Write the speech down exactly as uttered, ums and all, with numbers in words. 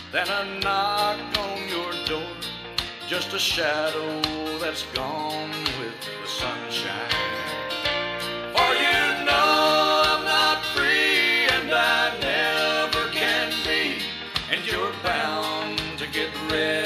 than a knock on your door, just a shadow that's gone with the sunshine. For you know I'm not free, and I never can be, and you're bound to get rid